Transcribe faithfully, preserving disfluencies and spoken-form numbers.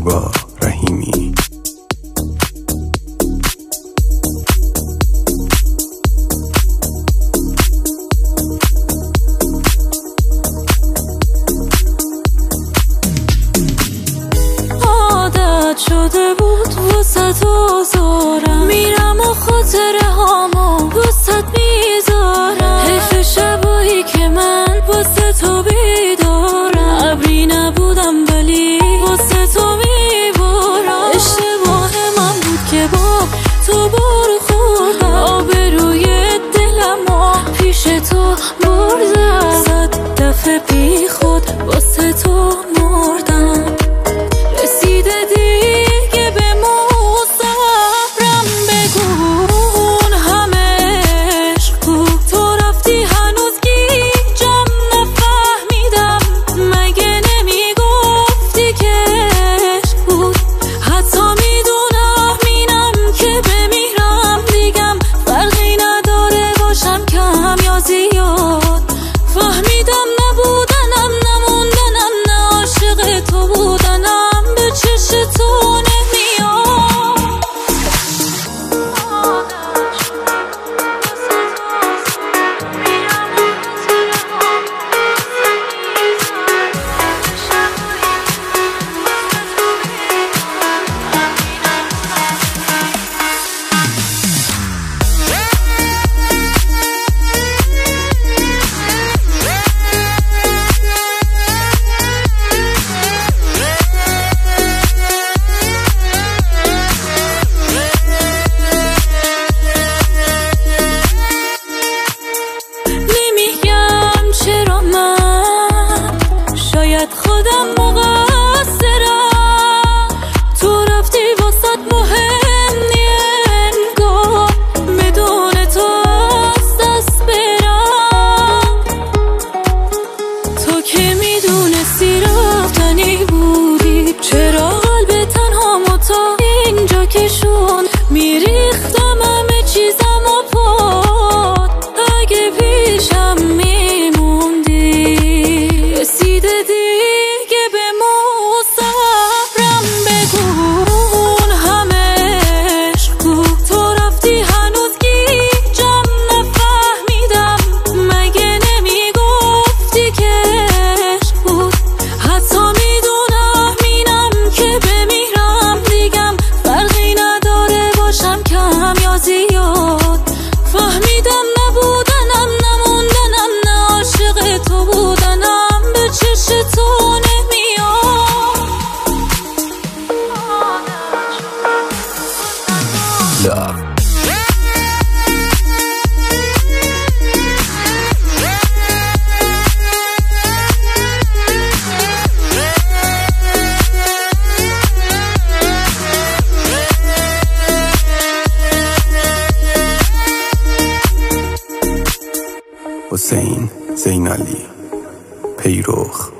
زیبا رحیمی. عادت شده بود واسه تو زارم، میرم و خاطره هامو واسه میذارم. حیف شبایی که من واسه تو بیدارم، ابری نبودم ولی واسه تو میبارم. اشتباه من بود که با تو بارو خوردم، آبروی دلمو پیش تو بردم. صد دفعه بی خود واسه تو مردم. رسیده دیگه به مصبرم، بگون همه عشق بود. تو رفتی هنوز گیجم نفهمیدم، مگه نمیگفتی که عشق بود. حتی میدونم اینم که بمیرم دیگم فرقی نداره باشم کم یا زیاد. فهمیدم نبودنم نموندنم نه عاشق تو بودنم به چش تو نمیاد. نمیگم چرا من، شاید خودم مقصرم. تو رفتی واسط مهم نی انگار بدون تو از دست برم. تو که میدونستی رفتنی بودی، چرا قلب تنهامو تا اینجا کشون. میریختم همه چیزم و پاد، اگه پیشم میموندی. رسیده دیگه به مصبرم، بگون همه عشق بود. تو رفتی هنوز گیجم نفهمیدم، مگه نمیگفتی که عشق بود. حتی میدونم اینم که بمیرم دیگم فرقی نداره باشم کم یا زیاد. فهمیدم نبودنم نموندنم نه عاشق تو بودنم به چش تو نمیاد. Love. حسین زینالی پیروخ.